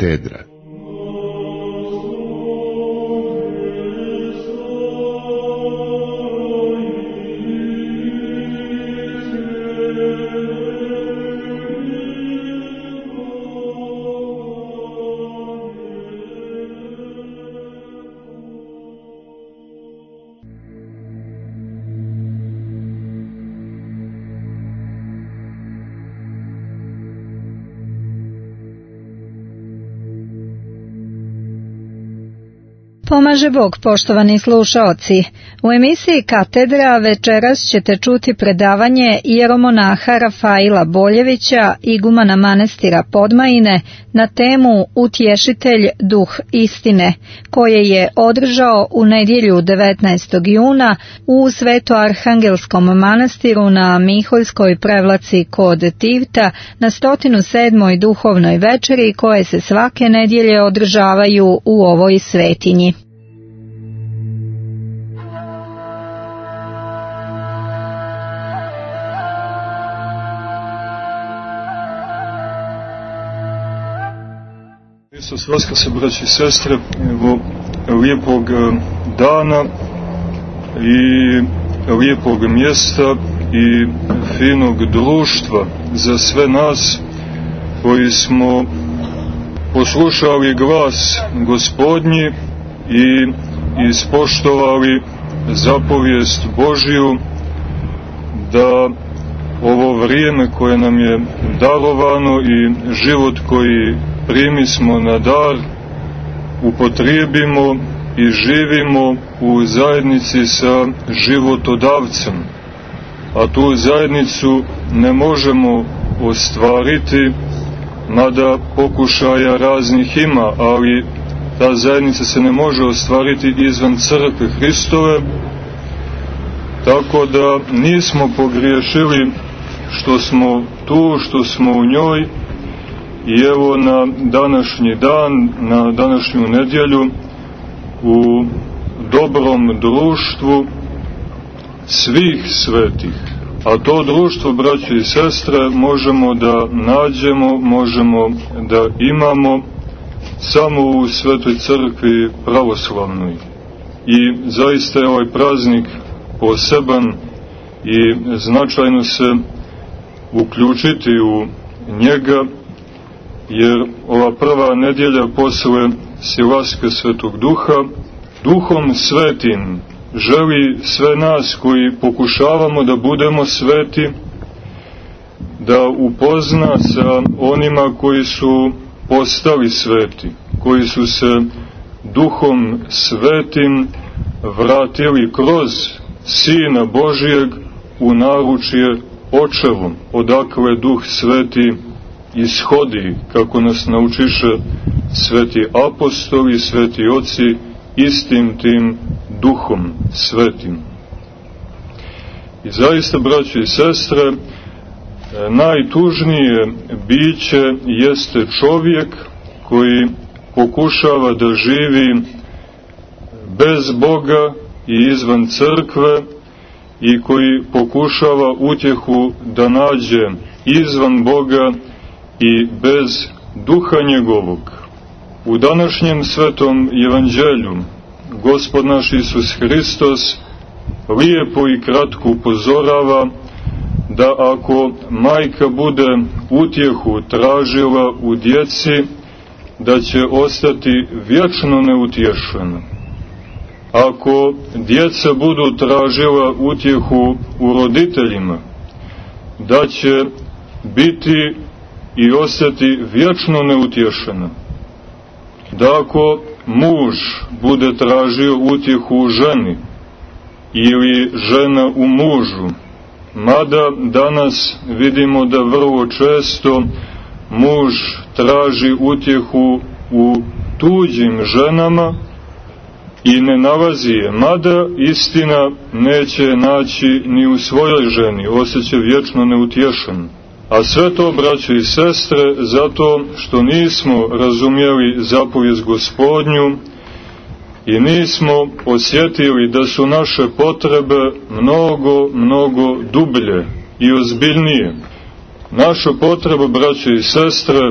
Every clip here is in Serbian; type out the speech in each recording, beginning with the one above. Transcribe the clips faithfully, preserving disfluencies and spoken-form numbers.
Katedra. Pomaže Bog, poštovani slušaoci. U emisiji Katedra večeras ćete čuti predavanje ieromonaha Rafaila Boljevića, igumana manastira Podmajine, na temu Utješitelj, duh istine, koje je održao u nedjelju devetnaestog juna u Svetoarhangelskom manastiru na Miholjskoj prevlaci kod Tivta na sto sedmoj duhovnoj večeri, koje se svake nedjelje održavaju u ovoj svetinji. Hristos vaskrse, braći i sestre, evo lijepog dana i lijepog mjesta i finog društva za sve nas koji smo poslušali glas Gospodnji i ispoštovali zapovijest Božju da ovo vrijeme koje nam je darovano i život koji primismo na dar upotrijebimo i živimo u zajednici sa životodavcem. A tu zajednicu ne možemo ostvariti, mada pokušaja raznih ima, ali ta zajednica se ne može ostvariti izvan crkve Hristove, tako da nismo pogriješili što smo tu, što smo u njoj. I evo na današnji dan, na današnju nedjelju, u dobrom društvu svih svetih. A to društvo, braće i sestre, možemo da nađemo, možemo da imamo samo u Svetoj crkvi pravoslavnoj. I zaista je ovaj praznik poseban i značajno se uključiti u njega, jer ova prva nedjelja posle silaska Svetog Duha, Duhom Svetim želi sve nas koji pokušavamo da budemo sveti, da upozna sa onima koji su postali sveti, koji su se Duhom Svetim vratili kroz Sina Božijeg u naručje Očevom, odakle Duh Sveti ishodi, kako nas naučiše sveti apostoli, sveti oci, istim tim Duhom Svetim. I zaista, braći i sestre, najtužnije biće jeste čovjek koji pokušava da živi bez Boga i izvan crkve i koji pokušava utjehu da nađe izvan Boga i bez Duha njegovog. U današnjem svetom evanđelju Gospod naš Isus Hristos lijepo i kratko upozorava da ako majka bude utjehu tražila u djeci, da će ostati vječno neutješena. Ako djeca budu tražila utjehu u roditeljima, da će biti i ostati vječno neutješena. Da ako muž bude tražio utjehu u ženi ili žena u mužu, mada danas vidimo da vrlo često muž traži utjehu u tuđim ženama i ne nalazi je, mada istina neće naći ni u svojoj ženi, osjeća vječno neutješen. A sve to, braćo i sestre, zato što nismo razumjeli zapovijest Gospodnju i nismo osjetili da su naše potrebe mnogo, mnogo dublje i ozbiljnije. Naša potreba, braćo i sestre,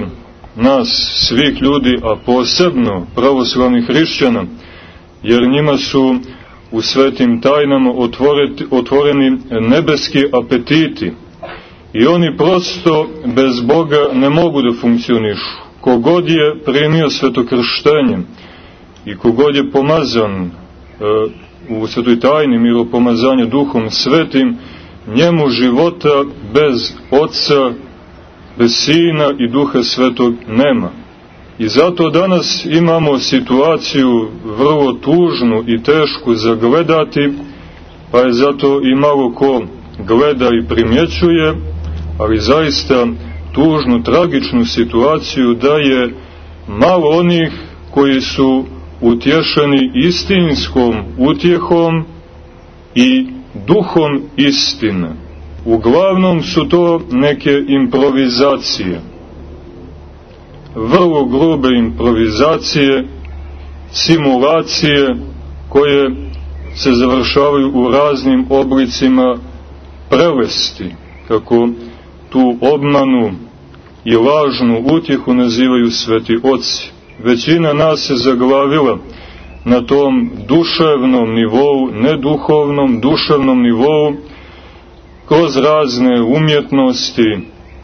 nas svih ljudi, a posebno pravoslavnih hrišćana, jer njima su u svetim tajnama otvoreni nebeski apetiti i oni prosto bez Boga ne mogu da funkcionišu. Kogod je primio svetokrštenje i kogod je pomazan e, u svetoj tajni miropomazanja Duhom Svetim, njemu života bez Oca, bez Sina i Duha Svetog nema. I zato danas imamo situaciju vrlo tužnu i tešku za gledati, pa je zato i malo ko gleda i primjećuje, ali zaista tužnu, tragičnu situaciju da je malo onih koji su utješeni istinskom utjehom i duhom istine. Uglavnom su to neke improvizacije, vrlo grube improvizacije, simulacije koje se završavaju u raznim oblicima prelesti, kako tu obmanu i lažnu utjehu nazivaju sveti oci. Većina nas se zaglavila na tom duševnom nivou, ne duhovnom, duševnom nivou, kroz razne umjetnosti,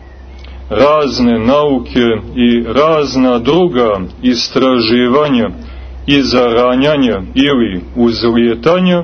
razne nauke i razna druga istraživanja i zaranjanja ili uzlijetanja,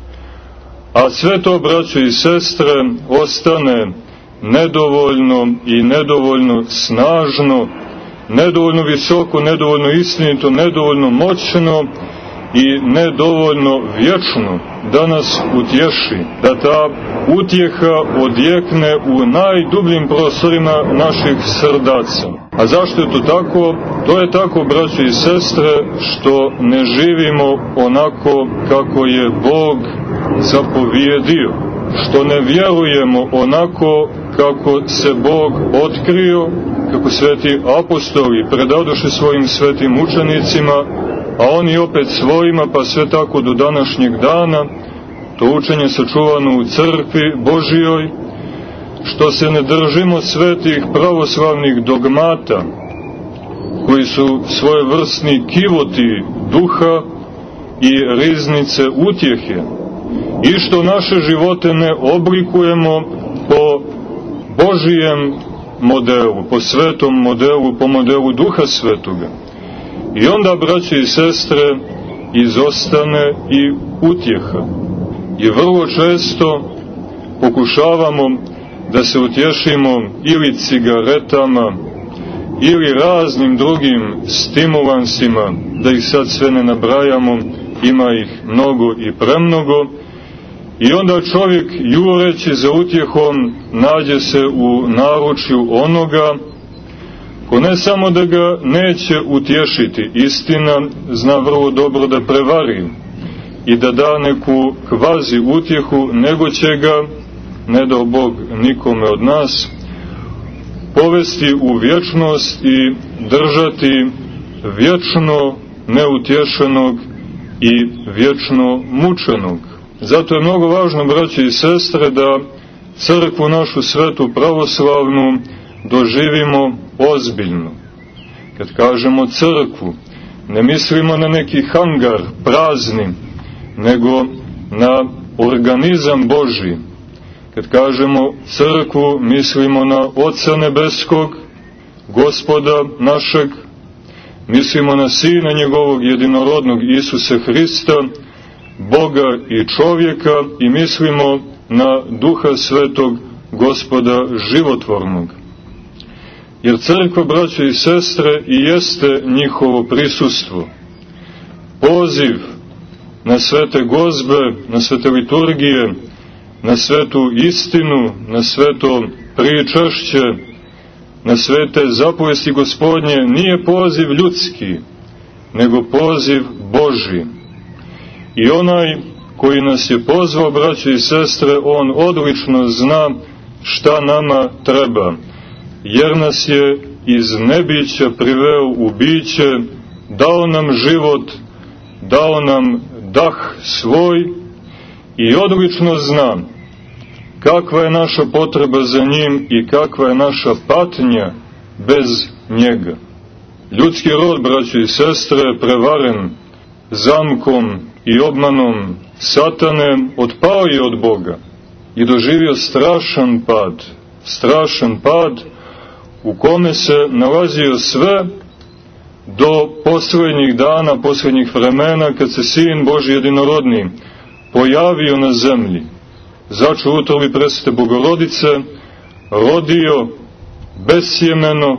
a sve to, braćo i sestre, ostane nedovoljno i nedovoljno snažno, nedovoljno visoko, nedovoljno istinito, nedovoljno moćno i nedovoljno vječno da nas utješi, da ta utjeha odjekne u najdubljim prostorima naših srdaca. A zašto je to tako? To je tako, braćo i sestre, što ne živimo onako kako je Bog zapovjedio, što ne vjerujemo onako kako se Bog otkrio, kako sveti apostoli predadoše svojim svetim učenicima, a oni opet svojima, pa sve tako do današnjeg dana, to učenje sačuvano u crkvi Božijoj, što se ne držimo svetih pravoslavnih dogmata, koji su svojevrsni kivoti duha i riznice utjehe, i što naše živote ne oblikujemo po Božijem modelu, po svetom modelu, po modelu Duha Svetoga. I onda, braće i sestre, izostane i utjeha. I vrlo često pokušavamo da se utješimo ili cigaretama, ili raznim drugim stimulansima, da ih sad sve ne nabrajamo, ima ih mnogo i premnogo, i onda čovjek, jureći za utjehom, nađe se u naručju onoga ko ne samo da ga neće utješiti, istina, zna vrlo dobro da prevari i da da neku kvazi utjehu, nego će ga, ne dao Bog nikome od nas, povesti u vječnost i držati vječno neutješenog i vječno mučenog. Zato je mnogo važno, braće i sestre, da crkvu našu svetu pravoslavnu doživimo ozbiljno. Kad kažemo crkvu, ne mislimo na neki hangar prazni, nego na organizam Božji. Kad kažemo crkvu, mislimo na Oca Nebeskog, Gospoda našeg, mislimo na Sina njegovog jedinorodnog Isusa Hrista, Boga i čovjeka, i mislimo na Duha Svetog, Gospoda životvornog. Jer crkva, braćo i sestre, i jeste njihovo prisustvo. Poziv na svete gozbe, na svete liturgije, na svetu istinu, na sveto pričašće, na svete zapovesti Gospodnje, nije poziv ljudski, nego poziv Božji. I onaj koji nas je pozvao, braćo i sestre, on odlično zna šta nama treba, jer nas je iz nebića priveo u biće, dao nam život, dao nam dah svoj, i odlično zna kakva je naša potreba za njim i kakva je naša patnja bez njega. ljudski rod, braćo i sestre, prevaren zamkom i obmanom satane, otpao je od Boga i doživio strašan pad, strašan pad u kome se nalazio sve do posljednjih dana, posljednjih vremena, kad se Sin Božji jedinorodni pojavio na zemlji, začeo u utrobi presvete Bogorodice, rodio besjemeno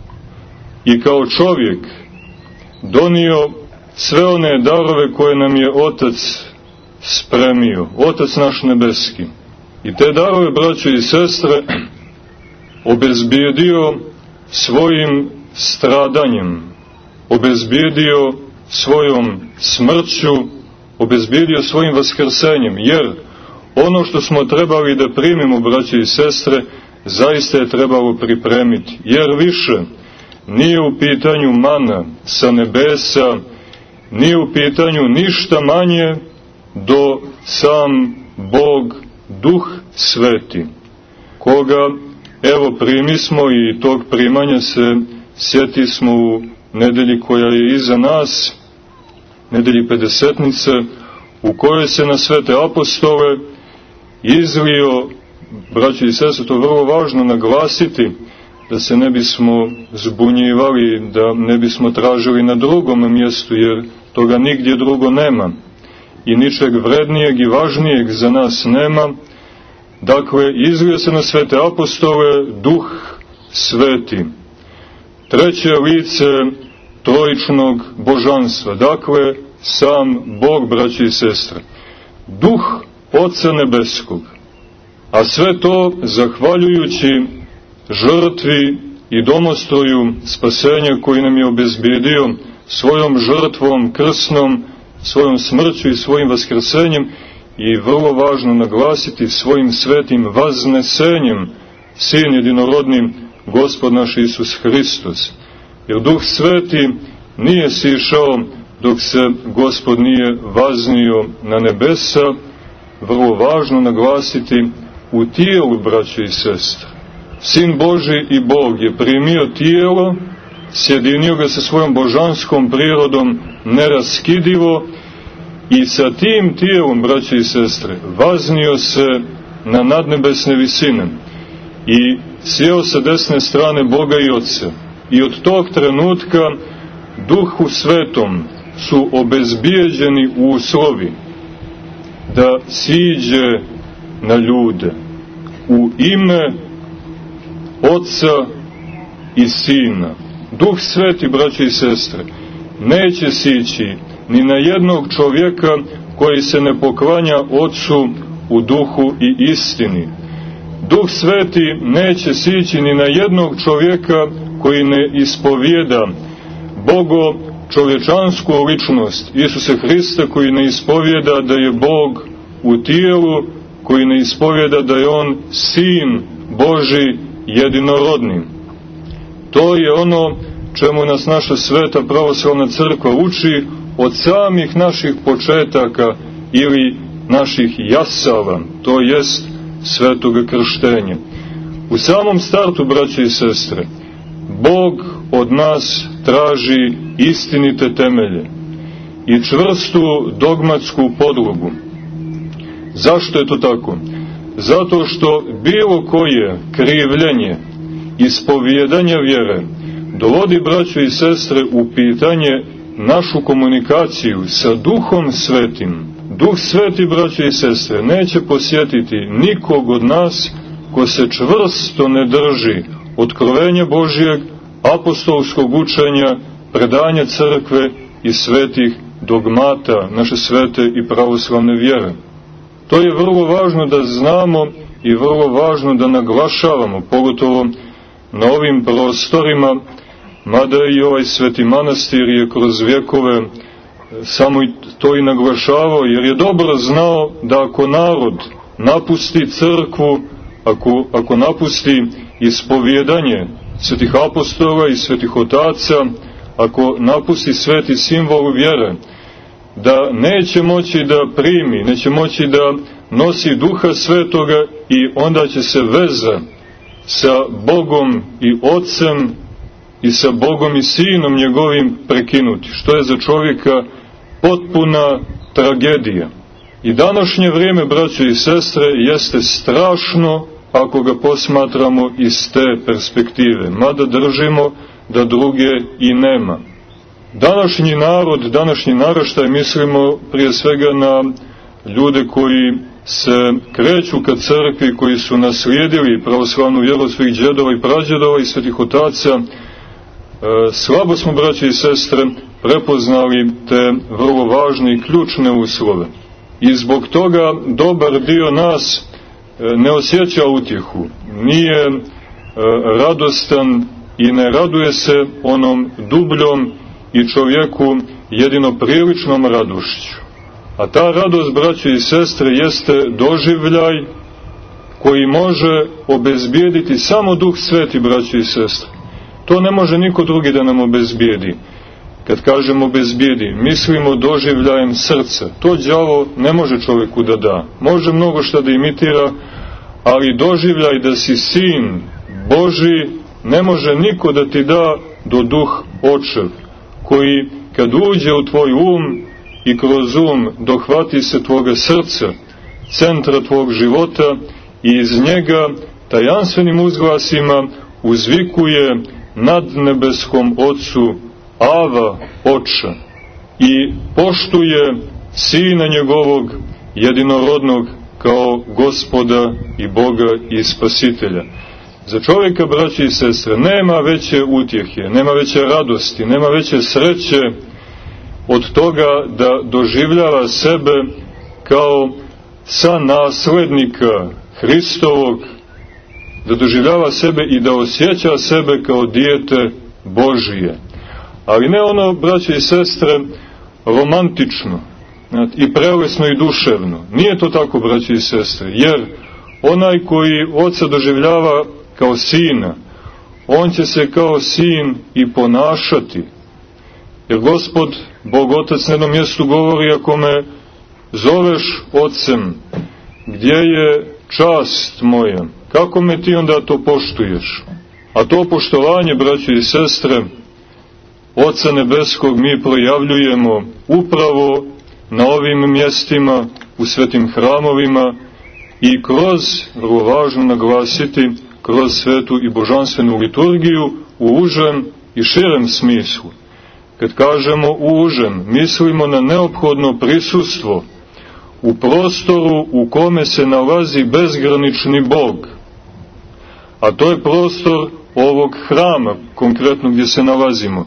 i kao čovjek donio sve one darove koje nam je Otac spremio, Otac naš nebeski. I te darove, braćo i sestre, obezbijedio svojim stradanjem, obezbijedio svojom smrću, obezbijedio svojim vaskrsenjem, jer ono što smo trebali da primimo, braće i sestre, zaista je trebalo pripremiti, jer više nije u pitanju mana sa nebesa, nije u pitanju ništa manje do sam Bog, Duh Sveti, koga, evo, primismo i tog primanja se sjetismo u nedelji koja je iza nas, nedelji Pedesetnice, u kojoj se na svete apostole izlio, braći i sestre, to je vrlo važno naglasiti, da se ne bismo zbunjivali, da ne bismo tražili na drugom mjestu, jer toga nigdje drugo nema i ničeg vrednijeg i važnijeg za nas nema. Dakle, izlio se na svete apostole Duh Sveti, treće lice trojičnog božanstva, dakle, sam Bog, braći i sestre, Duh Oca Nebeskog, a sve to zahvaljujući žrtvi i domostroju spasenja koji nam je obezbijedio svojom žrtvom krsnom, svojom smrću i svojim vaskrsenjem, i vrlo važno naglasiti, svojim svetim vaznesenjem, Sin jedinorodnim, Gospod naš Isus Hristos. Jer Duh Sveti nije sišao dok se Gospod nije vaznio na nebesa, vrlo važno naglasiti, u tijelu, braće i sestre. Sin Božji i Bog je primio tijelo, sjedinio ga sa svojom božanskom prirodom neraskidivo i sa tim tijelom, braće i sestre, vaznio se na nadnebesne visine i sjeo sa desne strane Boga i Otca. I od tog trenutka Duhu Svetom su obezbijeđeni uslovi da siđe na ljude u ime Oca i Sina. Duh Sveti, braće i sestre, neće sići ni na jednog čovjeka koji se ne poklanja Otcu u duhu i istini. Duh Sveti neće sići ni na jednog čovjeka koji ne ispovijeda Bogo čovječansku ličnost Isusa Hrista, koji ne ispovijeda da je Bog u tijelu, koji ne ispovijeda da je On Sin Božji jedinorodni. To je ono čemu nas naša sveta pravoslavna crkva uči od samih naših početaka ili naših jasala, to jest svetoga krštenja. U samom startu, braće i sestre, Bog od nas traži istinite temelje i čvrstu dogmatsku podlogu. Zašto je to tako? Zato što bilo koje krivljenje, ispovijedanje vjere dovodi, braćo i sestre, u pitanje našu komunikaciju sa Duhom Svetim. Duh Sveti, braćo i sestre, neće posjetiti nikog od nas ko se čvrsto ne drži otkrovenja Božijeg, apostolskog učenja, predanja crkve i svetih dogmata naše svete i pravoslavne vjere. To je vrlo važno da znamo i vrlo važno da naglašavamo, pogotovo na ovim prostorima, mada i ovaj sveti manastir je kroz vjekove samo to i naglašavao, jer je dobro znao da ako narod napusti crkvu, ako, ako napusti ispovjedanje svetih apostola i svetih otaca, ako napusti sveti simbol vjere, da neće moći da primi, neće moći da nosi Duha Svetoga, i onda će se veza sa Bogom i Otcem i sa Bogom i Sinom njegovim prekinuti, što je za čovjeka potpuna tragedija. I današnje vrijeme, braćo i sestre, jeste strašno ako ga posmatramo iz te perspektive, mada držimo da druge i nema. Današnji narod, današnji naraštaj, mislimo prije svega na ljude koji se kreću ka crkvi, koji su naslijedili pravoslavnu vjeru od svojih džedova i prađedova i svetih otaca. E, slabo smo, braće i sestre, prepoznali te vrlo važne i ključne uslove. I zbog toga dobar dio nas ne osjeća utjehu, nije e, radostan i ne raduje se onom dubljom i čovjeku jedino priličnom radošću. A ta radost, braćo i sestre, jeste doživljaj koji može obezbijediti samo Duh Sveti, braćo i sestre. To ne može niko drugi da nam obezbijedi. Kad kažemo obezbijedi, mislimo doživljajem srca. To đavo ne može čovjeku da da. Može mnogo šta da imitira, ali doživljaj da si sin Božji ne može niko da ti da do Duh Očev, koji kad uđe u tvoj um i kroz um dohvati se tvoga srca, centra tvog života, i iz njega tajanstvenim uzglasima uzvikuje nad nebeskom Otcu Ava, Oča, i poštuje Sina njegovog jedinorodnog kao Gospoda i Boga i Spasitelja. Za čovjeka, braći i sestre, nema veće utjehe, nema veće radosti, nema veće sreće od toga da doživljava sebe kao sanaslednika Hristovog, da doživljava sebe i da osjeća sebe kao dijete Božije. Ali ne ono, braći i sestre, romantično i prelesno i duševno. Nije to tako, braći i sestre, jer onaj koji Oca doživljava kao Sina, on će se kao sin i ponašati. Jer Gospod, Bog Otac, na jednom mjestu govori: ako me zoveš Ocem, gdje je čast moja? Kako me ti onda to poštuješ? A to poštovanje, braći i sestre, Oca Nebeskog mi projavljujemo upravo na ovim mjestima, u svetim hramovima i kroz, vrlo važno naglasiti, kroz svetu i božanstvenu liturgiju u užem i širem smislu. Kad kažemo u užem, mislimo na neophodno prisustvo u prostoru u kome se nalazi bezgranični Bog. A to je prostor ovog hrama, konkretno gdje se nalazimo.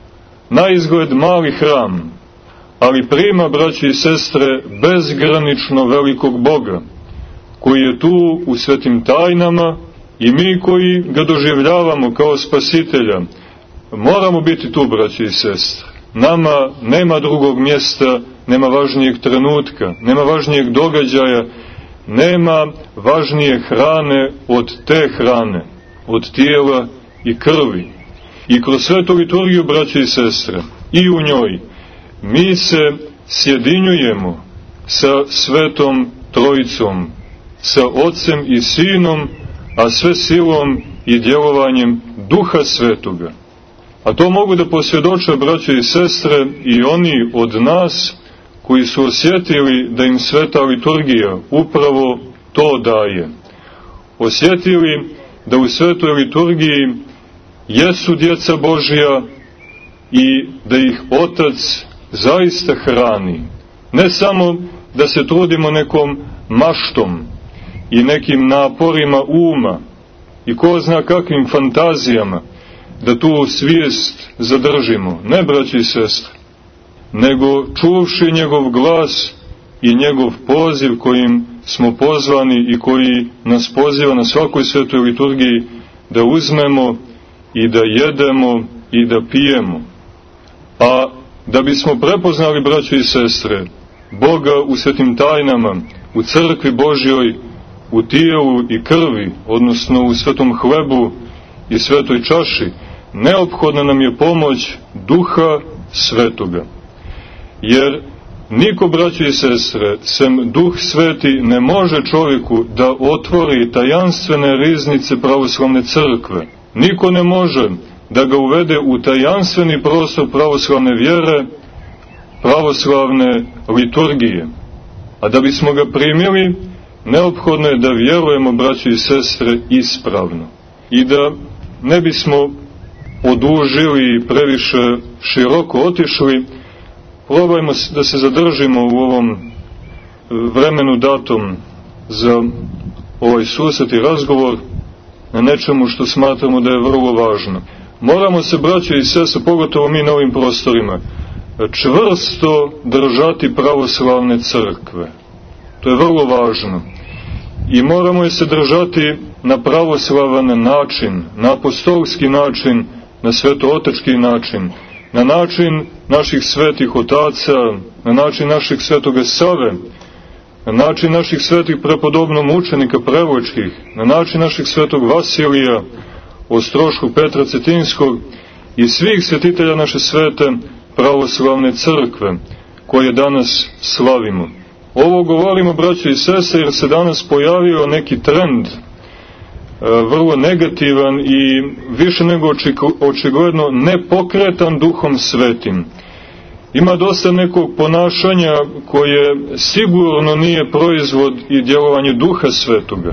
Na izgled mali hram, ali prima, braći i sestre, bezgranično velikog Boga, koji je tu u svetim tajnama, i mi koji ga doživljavamo kao Spasitelja, moramo biti tu, braći i sestre. Nama nema drugog mjesta, nema važnijeg trenutka, nema važnijeg događaja, nema važnije hrane od te hrane, od tijela i krvi. I kroz svetu liturgiju, braći i sestre, i u njoj, mi se sjedinjujemo sa Svetom Trojicom, sa Otcem i Sinom, a sve silom i djelovanjem Duha Svetoga. A to mogu da posvjedoče, braće i sestre, i oni od nas koji su osjetili da im sveta liturgija upravo to daje. Osjetili da u svetoj liturgiji jesu djeca Božja i da ih Otac zaista hrani. Ne samo da se trudimo nekom maštom i nekim naporima uma i ko zna kakvim fantazijama da tu svijest zadržimo, ne, braći i sestre, nego čuvši njegov glas i njegov poziv kojim smo pozvani i koji nas poziva na svakoj svetoj liturgiji da uzmemo i da jedemo i da pijemo. A da bismo prepoznali, braći i sestre, Boga u svetim tajnama, u crkvi Božjoj, u tijelu i krvi, odnosno u svetom hlebu i svetoj čaši, neophodna nam je pomoć Duha Svetoga. Jer niko, braći i sestre, sem Duh Sveti ne može čovjeku da otvori tajanstvene riznice pravoslavne crkve. Niko ne može da ga uvede u tajanstveni prostor pravoslavne vjere, pravoslavne liturgije. A da bismo ga primili, neophodno je da vjerujemo, braćo i sestre, ispravno. I da ne bismo odužili i previše široko otišli, probajmo da se zadržimo u ovom vremenu datom za ovaj susret i razgovor na nečemu što smatramo da je vrlo važno. Moramo se, braćo i sestre, pogotovo mi na ovim prostorima, čvrsto držati pravoslavne crkve. To je vrlo važno. I moramo je se držati na pravoslavan način, na apostolski način, na svetootečki način, na način naših svetih otaca, na način naših svetoga Save, na način naših svetih prepodobno mučenika prevočkih, na način naših svetog Vasilija, Ostroškog, Petra Cetinskog i svih svetitelja naše svete pravoslavne crkve, koje danas slavimo. Ovo govorimo, braćo i sestre, jer se danas pojavio neki trend, vrlo negativan i više nego očigledno nepokretan Duhom Svetim. Ima dosta nekog ponašanja koje sigurno nije proizvod i djelovanje Duha Svetoga.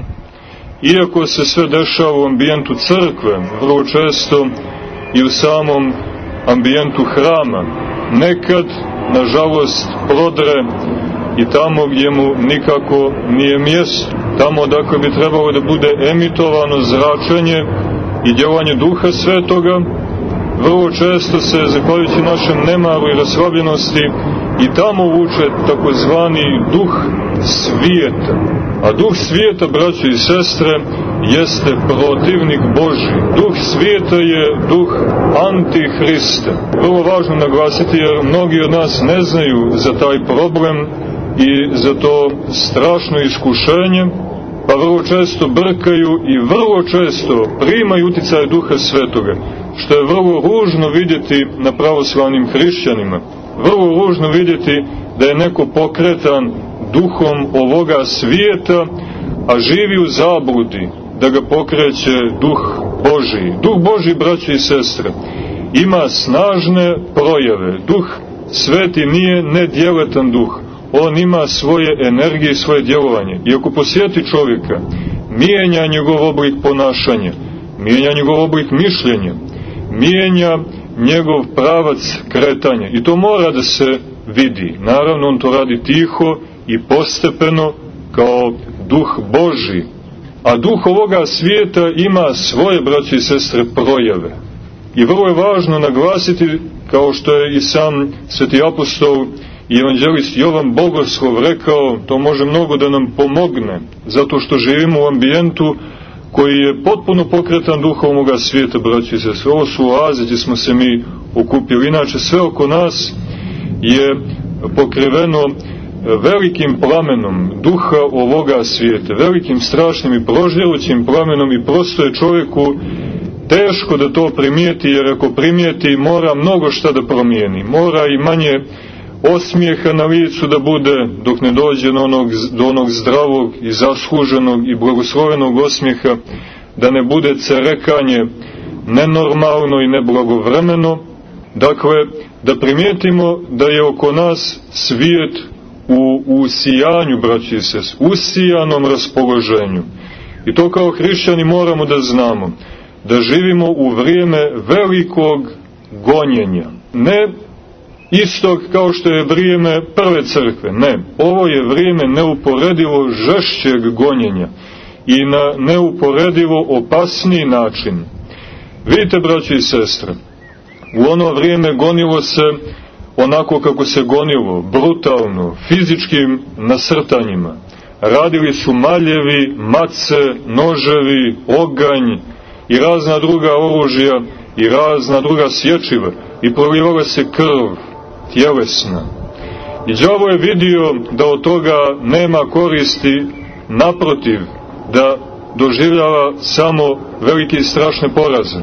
Iako se sve dešava u ambijentu crkve, vrlo često i u samom ambijentu hrama, nekad, nažalost, prodre i tamo gdje mu nikako nije mjesto. Tamo dakle bi trebalo da bude emitovano zračenje i djelovanje Duha Svetoga, vrlo često se, zahvaljujući našem nemaru i raslabljenosti, i tamo vuče takozvani duh svijeta. A duh svijeta, braćo i sestre, jeste protivnik Božji. Duh svijeta je duh Antihrista. Vrlo važno naglasiti, jer mnogi od nas ne znaju za taj problem i za to strašno iskušenje, pa vrlo često brkaju i vrlo često primaju uticaje Duha Svetoga, što je vrlo ružno vidjeti na pravoslavnim hrišćanima. Vrlo ružno vidjeti da je neko pokretan duhom ovoga svijeta, a živi u zabludi, da ga pokreće duh Božji. Duh Božji, braćo i sestre, ima snažne projave. Duh Sveti nije nedjeletan duh. On ima svoje energije i svoje djelovanje. I ako posjeti čovjeka, mijenja njegov oblik ponašanja, mijenja njegov oblik mišljenja, mijenja njegov pravac kretanja. I to mora da se vidi. Naravno, on to radi tiho i postepeno kao duh Božji. A duh ovoga svijeta ima svoje, braće i sestre, projave. I vrlo je važno naglasiti, kao što je i sam sveti apostol i evanđelist Jovan Bogoslov rekao, to može mnogo da nam pomogne, zato što živimo u ambijentu koji je potpuno pokretan duhom ovoga svijeta, braći i sestre. Ovo su oaze gdje smo se mi okupili. Inače, sve oko nas je pokriveno velikim plamenom duha ovoga svijeta, velikim, strašnim i proždjelućim plamenom, i prosto je čovjeku teško da to primijeti, jer ako primijeti, mora mnogo šta da promijeni. Mora i manje osmijeha na licu da bude, dok ne dođe do onog, do onog zdravog i zasluženog i blagoslovenog osmijeha, da ne bude cerekanje nenormalno i neblagovremeno. Dakle, da primijetimo da je oko nas svijet u usijanju, braći i sestre, usijanom raspoloženju. I to kao hrišćani moramo da znamo, da živimo u vrijeme velikog gonjenja. Ne istog kao što je vrijeme prve crkve, ne. Ovo je vrijeme neuporedivo žešćeg gonjenja i na neuporedivo opasniji način. Vidite, braći i sestre, u ono vrijeme gonilo se onako kako se gonilo, brutalno, fizičkim nasrtanjima. Radili su maljevi, mace, noževi, oganj i razna druga oružja i razna druga sječiva, i prolivala se krv tjelesna. I đavo je vidio da od toga nema koristi, naprotiv, da doživljava samo velike i strašne poraze.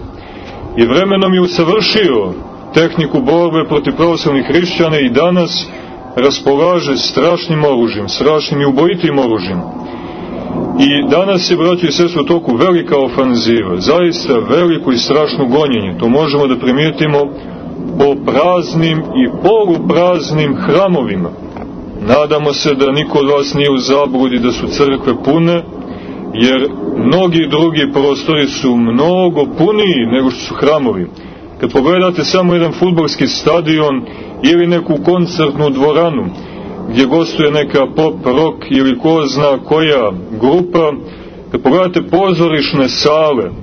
I vremenom je usavršio tehniku borbe protiv pravoslavnih hrišćana i danas raspolaže strašnim oružjem, strašnim i ubojitim oružjem. I danas je, braćo i sestre, u toku velika ofanziva, zaista veliko i strašno gonjenje. To možemo da primijetimo po praznim i polupraznim hramovima. Nadamo se da niko od vas nije u zabludi da su crkve pune, jer mnogi drugi prostori su mnogo puniji nego što su hramovi. Kad pogledate samo jedan fudbalski stadion ili neku koncertnu dvoranu, gdje gostuje neka pop, rock ili ko zna koja grupa, kad pogledate pozorišne sale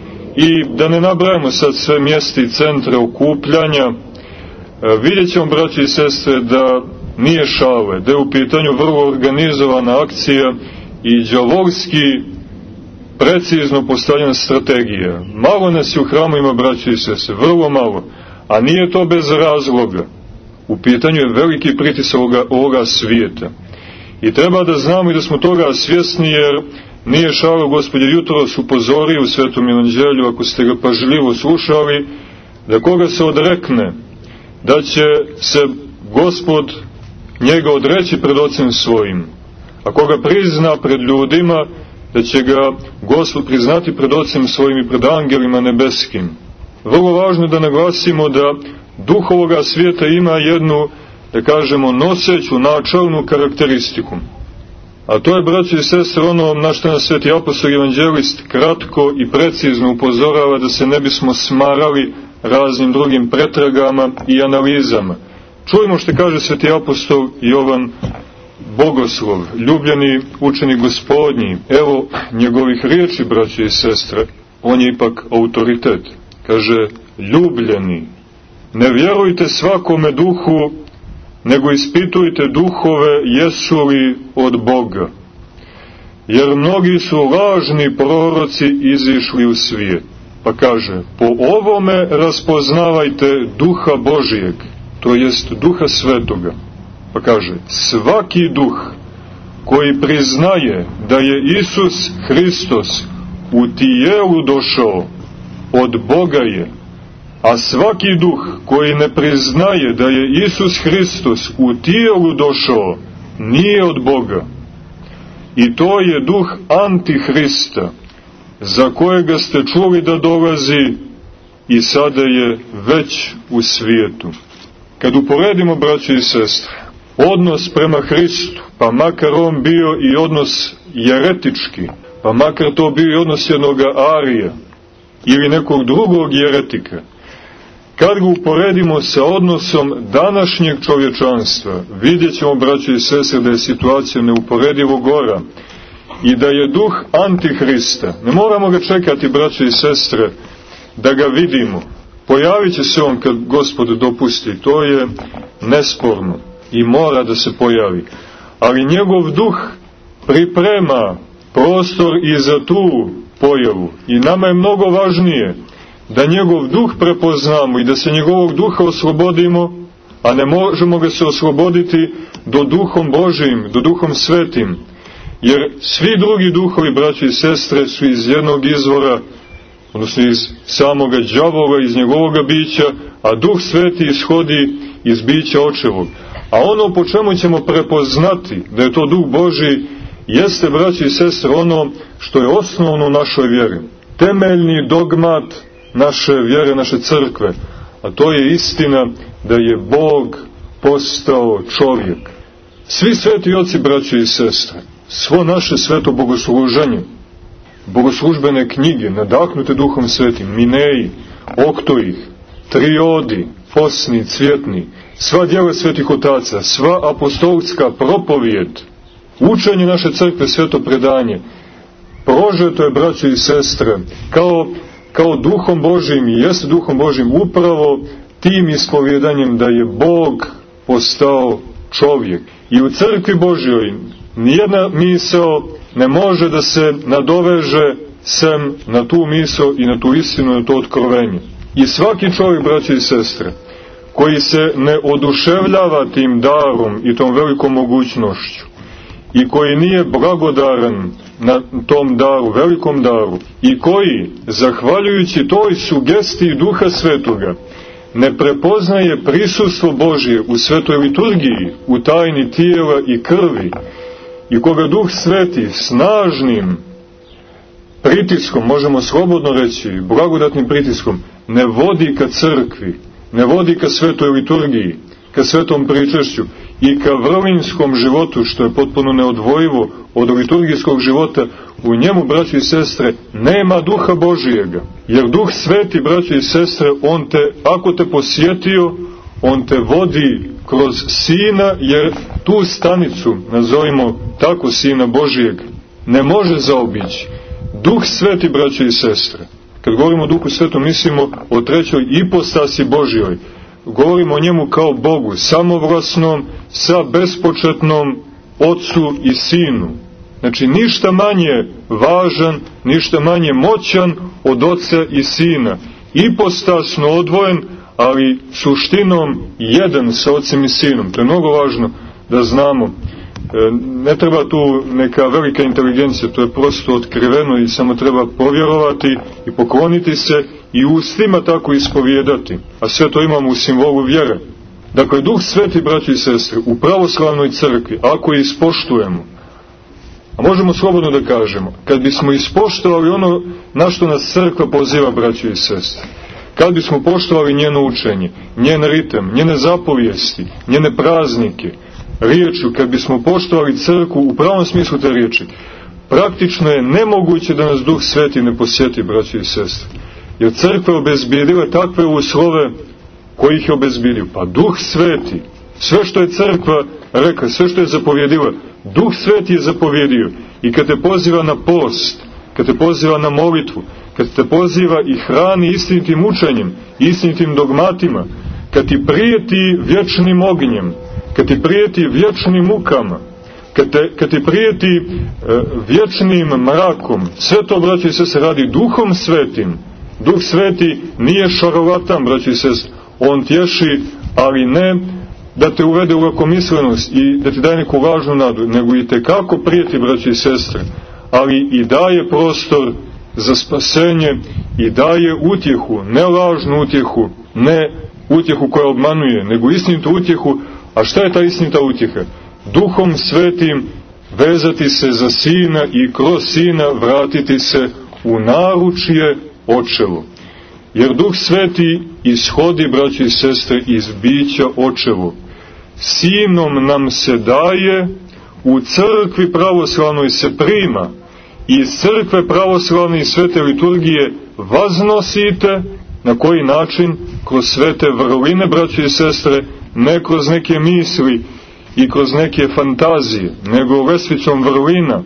i da ne nabrajamo sad sve mjesta i centre okupljanja, vidjet ćemo, braći i sestre, da nije šale, da je u pitanju vrlo organizovana akcija i đavolski precizno postavljena strategija. Malo nas je u hramovima, braći i sestre, vrlo malo, a nije to bez razloga. U pitanju je veliki pritisak ovoga, ovoga svijeta. I treba da znamo i da smo toga svjesni, jer nije šalo, Gospod je jutros upozorio u Svetom evanđelju, ako ste ga pažljivo slušali, da koga se odrekne, da će se Gospod njega odreći pred Ocem svojim. A koga prizna pred ljudima, da će ga Gospod priznati pred Ocem svojim i pred angelima nebeskim. Vrlo važno da naglasimo da duh ovoga svijeta ima jednu, da kažemo, noseću, načelnu karakteristiku. A to je, braći i sestre, ono na što nas sveti apostol i evanđelist kratko i precizno upozorava, da se ne bismo smarali raznim drugim pretragama i analizama. Čujmo što kaže sveti apostol Jovan Bogoslov, ljubljeni učenik Gospodnji. Evo njegovih riječi, braći i sestre, on je ipak autoritet. Kaže, ljubljeni, ne vjerujte svakome duhu, nego ispitujte duhove jesu li od Boga. Jer mnogi su lažni proroci izišli u svijet. Pa kaže, po ovome raspoznavajte duha Božijeg, to jest duha svetoga. Pa kaže, svaki duh koji priznaje da je Isus Hristos u tijelu došao, od Boga je. A svaki duh koji ne priznaje da je Isus Hristos u tijelu došao, nije od Boga. I to je duh Antihrista, za kojega ste čuli da dolazi i sada je već u svijetu. Kad uporedimo, braći i sestre, odnos prema Hristu, pa makar on bio i odnos jeretički, pa makar to bio i odnos jednog Arija ili nekog drugog jeretika, kad ga uporedimo sa odnosom današnjeg čovječanstva, vidjet ćemo, braći i sestre, da je situacija neuporedivo gora i da je duh Antihrista. Ne moramo ga čekati, braći i sestre, da ga vidimo. Pojavit će se on kad Gospod dopusti, to je nesporno i mora da se pojavi. Ali njegov duh priprema prostor i za tu pojavu. I nama je mnogo važnije da njegov duh prepoznamo i da se njegovog duha oslobodimo, a ne možemo ga se osloboditi do duhom Božijim, do duhom svetim. Jer svi drugi duhovi, braći i sestre, su iz jednog izvora, odnosno iz samoga đavola, iz njegovoga bića, a duh sveti ishodi iz bića očevog. A ono po čemu ćemo prepoznati da je to duh Božiji, jeste, braći i sestre, ono što je osnovno u našoj vjeri. Temeljni dogmat naše vjere, naše crkve, a to je istina da je Bog postao čovjek. Svi sveti oci, braći i sestre, svo naše sveto bogosluženje, bogoslužbene knjige, nadahnute duhom svetim, mineji, oktoih, triodi, fosni, cvjetni, sva djela svetih otaca, sva apostolska propovijed, učenje naše crkve, sveto predanje, prožeto je, braći i sestre, kao, kao duhom Božijim, i jeste duhom Božijim, upravo tim ispovjedanjem da je Bog postao čovjek. I u crkvi Božjoj nijedna misao ne može da se nadoveže sem na tu misao i na tu istinu, na to otkrovenje. I svaki čovjek, braći i sestre, koji se ne oduševljava tim darom i tom velikom mogućnošću i koji nije blagodaran na tom daru, velikom daru, i koji, zahvaljujući toj sugestiji Duha Svetoga, ne prepoznaje prisustvo Božje u svetoj liturgiji, u tajni tijela i krvi, i koga Duh Sveti snažnim pritiskom, možemo slobodno reći, blagodatnim pritiskom, ne vodi ka crkvi, ne vodi ka svetoj liturgiji, ka svetom pričešću i ka vrlinskom životu, što je potpuno neodvojivo od liturgijskog života, u njemu, braći i sestre, nema Duha Božijega. Jer Duh Sveti, braći i sestre, on te, ako te posjetio, on te vodi kroz Sina, jer tu stanicu, nazovimo tako, Sina Božijeg, ne može zaobići. Duh Sveti, braći i sestre, kad govorimo o Duhu Svetom, mislimo o trećoj ipostasi Božjoj. Govorimo o njemu kao Bogu, samovlasnom, sa bespočetnom Otcu i Sinu. Znači, ništa manje važan, ništa manje moćan od Oca i Sina. Ipostasno odvojen, ali suštinom jedan sa Ocem i Sinom. To je mnogo važno da znamo. Ne treba tu neka velika inteligencija, to je prosto otkriveno i samo treba povjerovati i pokloniti se i ustima tako ispovijedati. A sve to imamo u simbolu vjere. Dakle, Duh Sveti, braći i sestre, u pravoslavnoj crkvi, ako je ispoštujemo, a možemo slobodno da kažemo, kad bismo ispoštovali ono na što nas crkva poziva, braći i sestre, kad bismo poštovali njeno učenje, njen ritam, njene zapovijesti, njene praznike, riječju, kad bismo poštovali crkvu u pravom smislu te riječi, praktično je nemoguće da nas Duh Sveti ne posjeti, braći i sestre. Jer crkva je obezbijedila takve uslove kojih je obezbijedio. Pa Duh Sveti, sve što je crkva rekla, sve što je zapovjedila, Duh Sveti je zapovjedio. I kad te poziva na post, kad te poziva na molitvu, kad te poziva i hrani istinitim učenjem, istinitim dogmatima, kad ti prijeti vječnim ognjem, kad ti prijeti vječnim mukama, kad, te, kad ti prijeti e, vječnim mrakom, sve to, braći i sestre, radi Duhom Svetim. Duh Sveti nije šarolatan, braći i sestre, on tješi, ali ne da te uvede u lakomislenost i da ti daje neku lažnu nadu, nego i tekako prijeti, braći i sestre, ali i daje prostor za spasenje i daje utjehu, ne lažnu utjehu, ne utjehu koja obmanuje, nego istinitu utjehu. A šta je ta istinita utjeha? Duhom Svetim vezati se za Sina i kroz Sina vratiti se u naručje Očevo. Jer Duh Sveti ishodi, braći i sestre, iz bića Očevo. Sinom nam se daje, u crkvi pravoslavnoj se prima, iz crkve pravoslavne i svete liturgije vaznosite. Na koji način? Kroz svete vrline, braći i sestre, ne kroz neke misli i kroz neke fantazije, nego lesvicom vrlina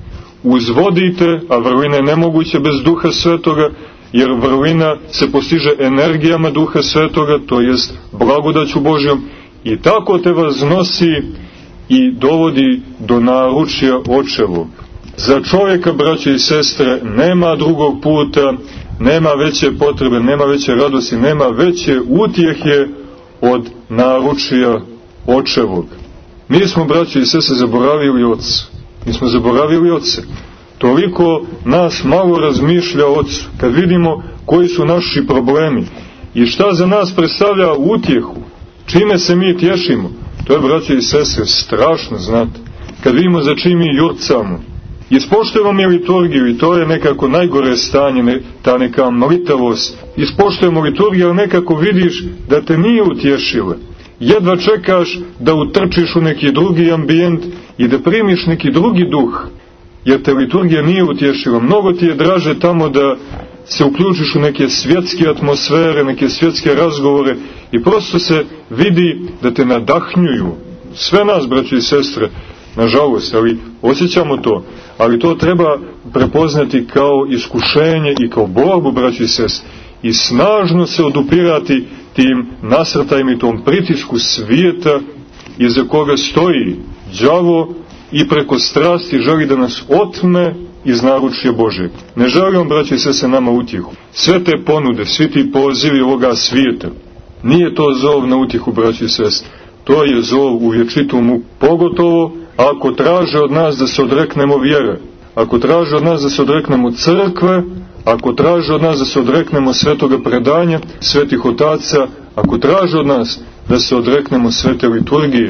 uzvodite, a vrlina je nemoguće bez Duha Svetoga, jer vrlina se postiže energijama Duha Svetoga, to jest blagodaću Božjom, i tako te vaznosi i dovodi do naručja Očevog. Za čovjeka, braće i sestre, nema drugog puta, nema veće potrebe, nema veće radosti, nema veće utjehe od naručja Očevog. Mi smo, braće i sestre, zaboravili Oca. Mi smo zaboravili Oca. Toliko nas malo razmišlja o Ocu. Kad vidimo koji su naši problemi i šta za nas predstavlja utjehu, čime se mi tješimo, to je, braće i sestre, strašno, znate. Kad vidimo za čim mi jurcamo, ispoštujemo mi liturgiju i to je nekako najgore stanje, ne, ta neka mlitavost. Ispoštujemo liturgiju, ali nekako vidiš da te nije utješile. Jedva čekaš da utrčiš u neki drugi ambijent i da primiš neki drugi duh, jer te liturgija nije utješila. Mnogo ti je draže tamo da se uključiš u neke svjetske atmosfere, neke svjetske razgovore i prosto se vidi da te nadahnjuju. Sve nas, braći i sestre, nažalost, ali osjećamo to, ali to treba prepoznati kao iskušenje i kao borbu, braći i sestre, i snažno se odupirati tim nasrtajima i tom pritisku svijeta iza koga stoji đavo i preko strasti želi da nas otme iz naručja Božeg. Ne želi on, braći i sestre, nama utjehu. Sve te ponude, svi ti pozivi ovoga svijeta, nije to zov na utjehu, braći i sestre. To je zov u vječitumu, pogotovo ako traže od nas da se odreknemo vjere, ako traže od nas da se odreknemo crkve, ako traže od nas da se odreknemo svetoga predanja, svetih otaca, ako traže od nas da se odreknemo svete liturgije.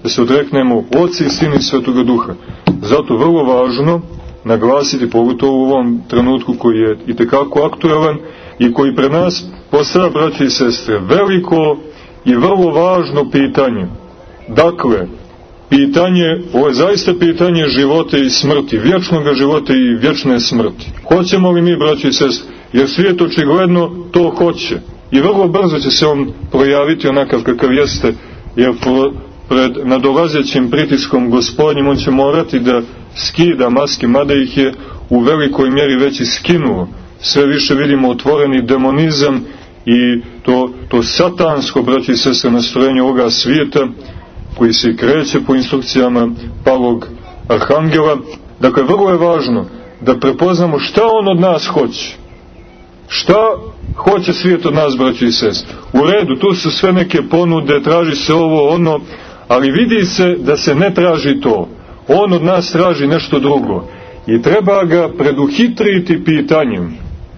da se odreknemo Oca i Sina i Svetoga Duha. Zato vrlo važno naglasiti, pogotovo u ovom trenutku koji je itekako aktuelan i koji pre nas postavlja, braće i sestre, veliko i vrlo važno pitanje. Dakle, pitanje, ovo je zaista pitanje života i smrti, vječnog života i vječne smrti. Hoćemo li mi, braće i sestre, jer svijet očigledno to hoće. I vrlo brzo će se on projaviti onakav kakav jeste, jer pred nadolazećim pritiskom Gospodnjim on će morati da skida maske, mada ih je u velikoj mjeri već i skinuo. Sve više vidimo otvoreni demonizam i to, to satansko, braći i sestre, nastrojenje ovoga svijeta, koji se kreće po instrukcijama palog arhangela. Dakle, vrlo je važno da prepoznamo šta on od nas hoće. Šta hoće svijet od nas, braći i sestre? U redu, tu su sve neke ponude, traži se ovo, ono, ali vidi se da se ne traži to. On od nas traži nešto drugo. I treba ga preduhitriti pitanjem: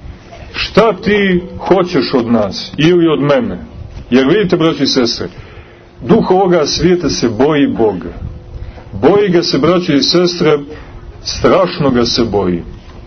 šta ti hoćeš od nas ili od mene? Jer vidite, braći i sestre, duh ovoga svijeta se boji Boga. Boji ga se, braći i sestre, strašno ga se boji.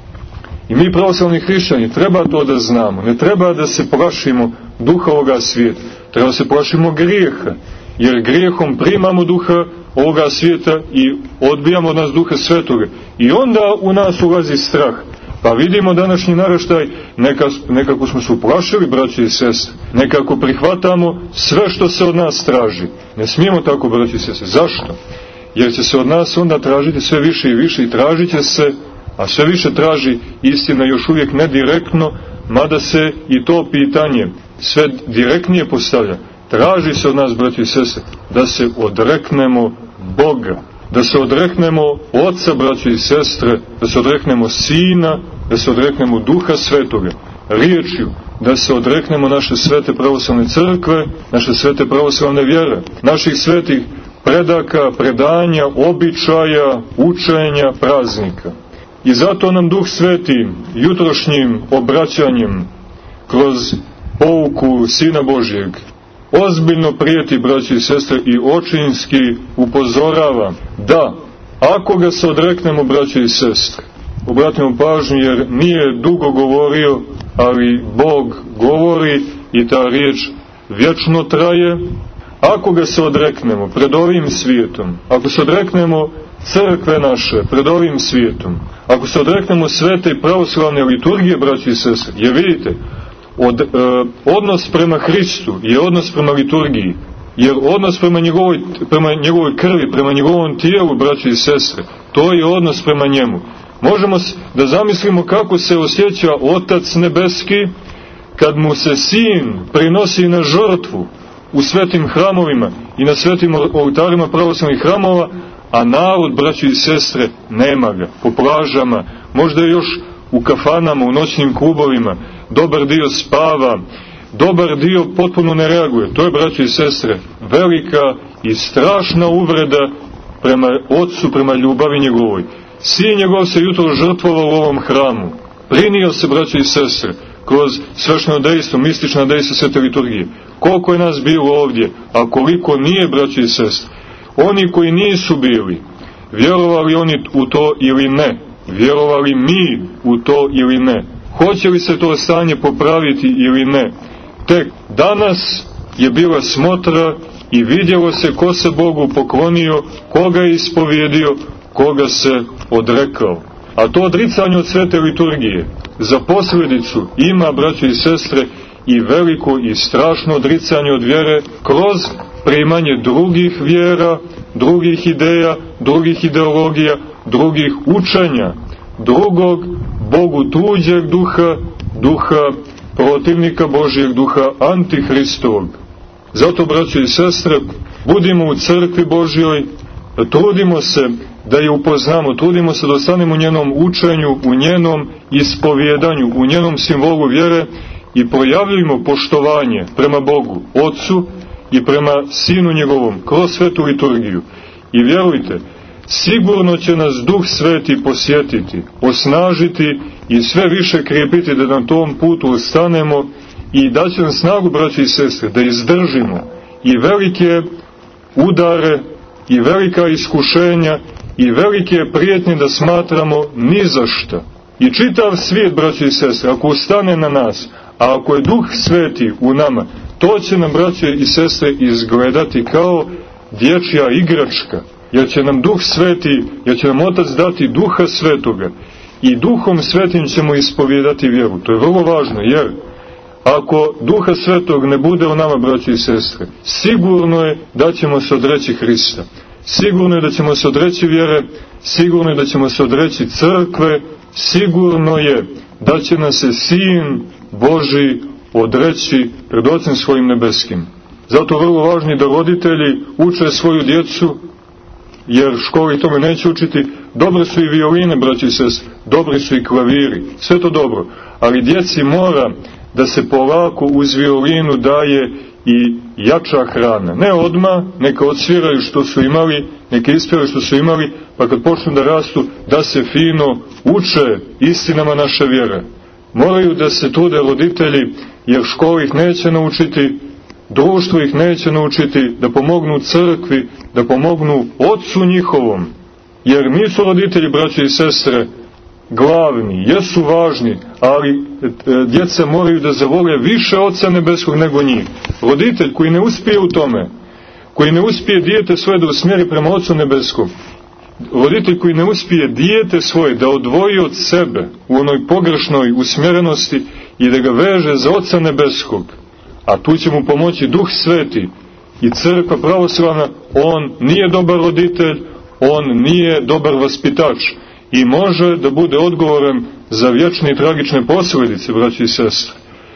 I mi, pravoslavni hrišćani, treba to da znamo. Ne treba da se plašimo duha ovoga svijeta. Treba da se plašimo grijeha. Jer grijehom primamo duha ovoga svijeta i odbijamo od nas duha svetoga. I onda u nas ulazi strah. Pa vidimo današnji naraštaj, neka, nekako smo se uplašili, braći i sestre. Nekako prihvatamo sve što se od nas traži. Ne smijemo tako, braći i sestre. Zašto? Jer će se od nas onda tražiti sve više i više i tražit će se, a sve više traži istina još uvijek ne direktno, mada se i to pitanje sve direktnije postavlja. Traži se od nas, braći i sestre, da se odreknemo Boga, da se odreknemo Oca, braći i sestre, da se odreknemo Sina, da se odreknemo Duha Svetoga, riječju, da se odreknemo naše svete pravoslavne crkve, naše svete pravoslavne vjere, naših svetih predaka, predanja, običaja, učenja, praznika. I zato nam Duh Sveti jutrošnjim obraćanjem kroz pouku Sina Božjeg ozbiljno prijeti, braći i sestre, i očinski upozorava da, ako ga se odreknemo, braći i sestre, obratimo pažnju jer nije dugo govorio, ali Bog govori i ta riječ vječno traje. Ako ga se odreknemo pred ovim svijetom, ako se odreknemo crkve naše pred ovim svijetom, ako se odreknemo svete i pravoslavne liturgije, braći i sestre, jer vidite, Od, e, odnos prema Hristu je odnos prema liturgiji, jer odnos prema njegovoj, prema njegovoj krvi, prema njegovom tijelu, braći i sestre, to je odnos prema njemu. Možemo da zamislimo kako se osjeća Otac nebeski kad mu se Sin prinosi na žrtvu u svetim hramovima i na svetim oltarima pravoslavnih hramova, a narod, braći i sestre, nema ga po plažama, možda je još u kafanama, u noćnim klubovima, dobar dio spava, dobar dio potpuno ne reaguje. To je, braći i sestre, velika i strašna uvreda prema Otcu, prema ljubavi njegovoj. Sin njegov se jutro žrtvovao u ovom hramu. Prinio se, braći i sestre, kroz svešno dejstvo, mistično dejstvo svete liturgije. Koliko je nas bilo ovdje, a koliko nije, braći i sestre. Oni koji nisu bili, vjerovali oni u to ili ne, vjerovali mi u to ili ne, hoće li se to stanje popraviti ili ne, tek danas je bila smotra i vidjelo se ko se Bogu poklonio, koga je ispovjedio, koga se odrekao. A to odricanje od svete liturgije za posljedicu ima, braći i sestre, i veliko i strašno odricanje od vjere kroz primanje drugih vjera, drugih ideja, drugih ideologija, drugih učenja, drugog Bogu tuđeg duha, duha protivnika Božijeg, duha Antihristovog. Zato, braći i sestre, budimo u crkvi Božjoj, trudimo se da je upoznamo, trudimo se da ostanemo u njenom učenju, u njenom ispovjedanju, u njenom simbolu vjere i projavljujemo poštovanje prema Bogu, Otcu i prema Sinu njegovom, kroz svetu liturgiju. I vjerujte, sigurno će nas Duh Sveti posjetiti, osnažiti i sve više krepiti da na tom putu ostanemo i da će nam snagu, braći i sestre, da izdržimo i velike udare i velika iskušenja i velike prijetnje da smatramo ni za šta. I čitav svijet, braćo i sestre, ako ustane na nas, a ako je Duh Sveti u nama, to će nam, braćo i sestre, izgledati kao dječja igračka, jer će nam Duh Sveti, jer će nam Otac dati Duha Svetoga i Duhom Svetim ćemo ispovijedati vjeru. To je vrlo važno, jer ako Duha Svetog ne bude u nama, braći i sestre, sigurno je da ćemo se odreći Hrista. Sigurno je da ćemo se odreći vjere, sigurno je da ćemo se odreći crkve, sigurno je da će nas se Sin Božji odreći pred Ocem svojim nebeskim. Zato vrlo važno da roditelji uče svoju djecu, jer školi tome neće učiti. Dobre su i violine, braći i sestre, dobri su i klaviri, sve to dobro, ali djeci mora da se polako uz violinu daje i jača hrana. Ne odmah, neka odsviraju što su imali, neka ispjevaju što su imali, pa kad počnu da rastu, da se fino uče istinama naše vjere. Moraju da se trude roditelji, jer škola ih neće naučiti, društvo ih neće naučiti, da pomognu crkvi, da pomognu ocu njihovom, jer nisu roditelji, braće i sestre, glavni, jesu važni, ali djeca moraju da zavole više Oca nebeskog nego njih. Roditelj koji ne uspije u tome, koji ne uspije dijete svoje da usmjeri prema Ocu nebeskom, roditelj koji ne uspije dijete svoje da odvoji od sebe u onoj pogrešnoj usmjerenosti i da ga veže za Oca nebeskog, a tu će mu pomoći Duh Sveti i crkva pravoslavna, on nije dobar roditelj, on nije dobar vaspitač i može da bude odgovoran za vječne i tragične posljedice, braći i sestre.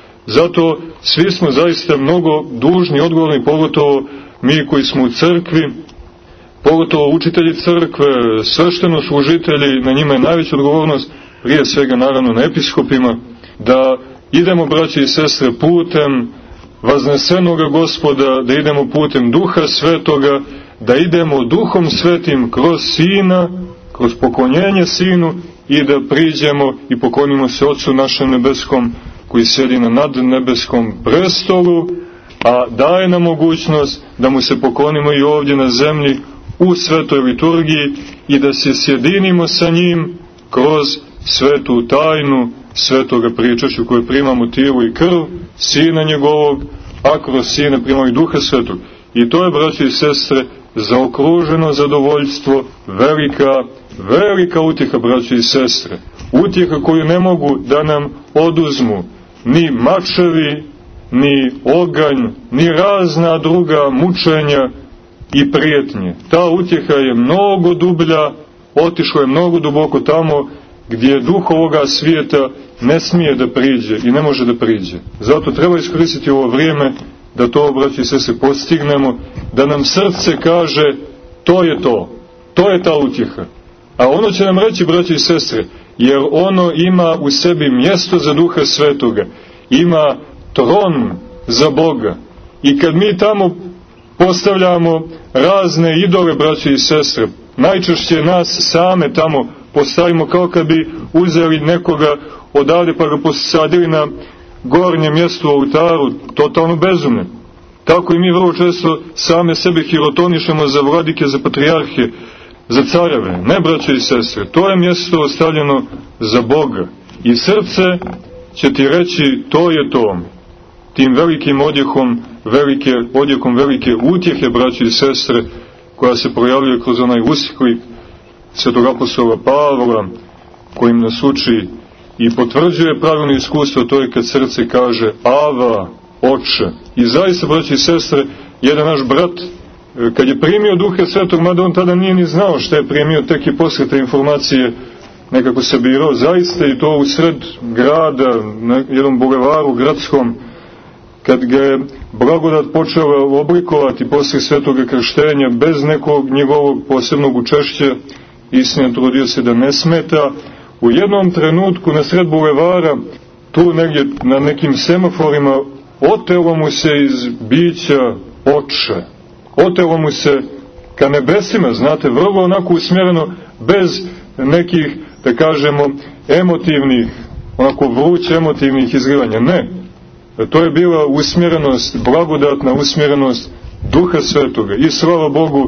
Zato svi smo zaista mnogo dužni, odgovorni, pogotovo mi koji smo u crkvi, pogotovo učitelji crkve, sveštenoslужitelji, na njima je najveća odgovornost, prije svega naravno na episkopima, da idemo, braći i sestre, putem vaznesenoga Gospoda, da idemo putem Duha Svetoga, da idemo Duhom Svetim kroz Sina, kroz poklonjenje Sinu i da priđemo i poklonimo se Otcu našem nebeskom koji sjedi na nadnebeskom prestolu, a daje nam mogućnost da mu se poklonimo i ovdje na zemlji u svetoj liturgiji i da se sjedinimo sa njim kroz svetu tajnu svetoga pričašća koje primamo tijelo i krv Sina njegovog, a kroz Sina primamo i Duha Svetog. I to je, braći i sestre, zaokruženo zadovoljstvo, velika, velika utjeha, braći i sestre. Utjeha koju ne mogu da nam oduzmu ni mačevi, ni oganj, ni razna druga mučenja i prijetnje. Ta utjeha je mnogo dublja, otišla je mnogo duboko tamo gdje duh ovoga svijeta ne smije da priđe i ne može da priđe. Zato treba iskoristiti ovo vrijeme da to, braći i sestre, postignemo, da nam srce kaže to je to, to je ta utjeha. A ono će nam reći, braći i sestre, jer ono ima u sebi mjesto za Duha Svetoga, ima tron za Boga. I kad mi tamo postavljamo razne idole, braći i sestre, najčešće nas same tamo postavimo kao kad bi uzeli nekoga odavde pa ga posadili na gornje mjesto u oltaru, totalno bezumne. Tako i mi vrlo često same sebe hirotonišemo za vladike, za patrijarhe, za careve. Ne, braće i sestre, to je mjesto ostavljeno za Boga. I srce će ti reći to je to. Tim velikim odjehom, velike, odjehom velike utjehe, braće i sestre, koja se projavljuje kroz onaj usklik svetog apostola Pavla, kojim nas uči i potvrđuje pravilno iskustvo, to je kad srce kaže Ava, Oče. I zaista, braći i sestre, jedan naš brat, kad je primio Duha Svetog, mada on tada nije ni znao šta je primio, tek je posle te informacije nekako se birao, zaista i to u sred grada, na jednom bulevaru gradskom, kad ga je blagodat počela oblikovati posle svetoga krštenja, bez nekog njegovog posebnog učešća, istina trudio se da ne smeta, u jednom trenutku na sred bulevara, tu negdje na nekim semaforima, otelo mu se iz bića Oče. Otelo mu se ka nebesima, znate, vrlo onako usmjereno, bez nekih, da kažemo, emotivnih, onako vruće emotivnih izgledanja. Ne. To je bila usmjerenost, blagodatna usmjerenost Duha Svetoga. I slava Bogu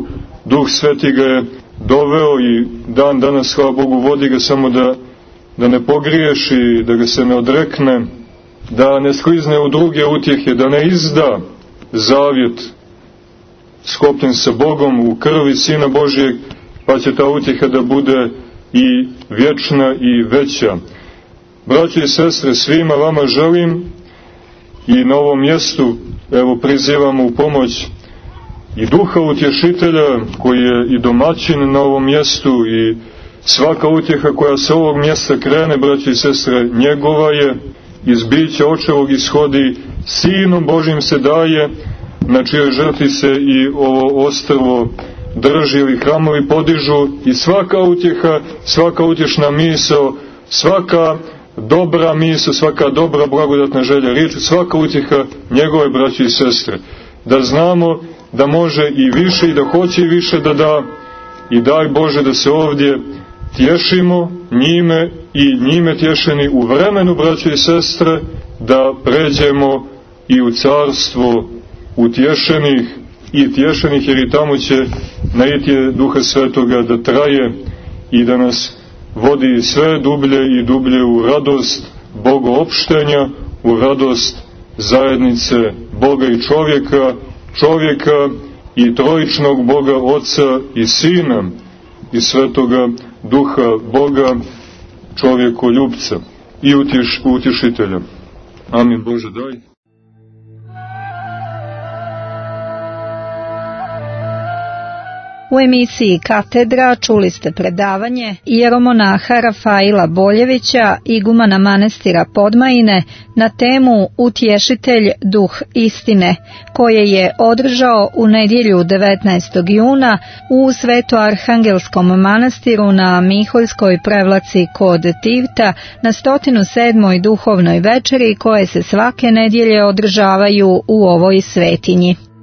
Duh Sveti ga je doveo i dan danas, hvala Bogu, vodi ga samo da, da ne pogriješi, da ga se ne odrekne, da ne sklizne u druge utjehe, da ne izda zavjet sklopljen sa Bogom u krvi Sina Božijeg, pa će ta utjeha da bude i vječna i veća. Braći i sestre, svima vama želim i na ovom mjestu, evo, prizivamo u pomoć i Duha Utješitelja, koji je i domaćin na ovom mjestu, i svaka utjeha koja se ovog mjesta krene, braći i sestre, njegova je, iz bića očevog ishodi, Sinom Božim se daje, na čijoj žrtvi se i ovo ostrvo drži ili hramovi podižu, i svaka utjeha, svaka utješna misao, svaka dobra misao, svaka dobra blagodatna želja, riječ, svaka utjeha njegove, braći i sestre, da znamo da može i više i da hoće i više da da, i daj Bože da se ovdje tješimo njime i njime tješeni u vremenu, braći i sestre, da pređemo i u carstvo utješenih i tješenih, jer i tamo će naitje Duha Svetoga da traje i da nas vodi sve dublje i dublje u radost bogoopštenja, u radost zajednice Boga i čovjeka, čovjeka i trojičnog Boga, Oca i Sina i Svetoga Duha Boga, čovjekoljubca i utješ, utješitelja. Amin. Bože, daj. U emisiji Katedra čuli ste predavanje jeromonaha Rafaila Boljevića, igumana manastira Podmajine, na temu Utješitelj, duh istine, koje je održao u nedjelju devetnaestog juna u Sveto-Arhangelskom manastiru na Miholjskoj prevlaci kod Tivta na sto sedmoj duhovnoj večeri, koje se svake nedjelje održavaju u ovoj svetinji.